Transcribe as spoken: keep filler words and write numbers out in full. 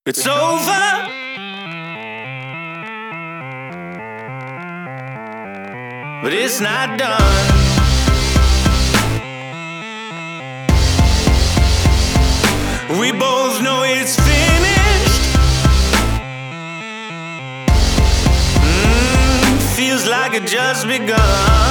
It's over. But it's not done. We both know it's finished. Mm, feels like it just begun.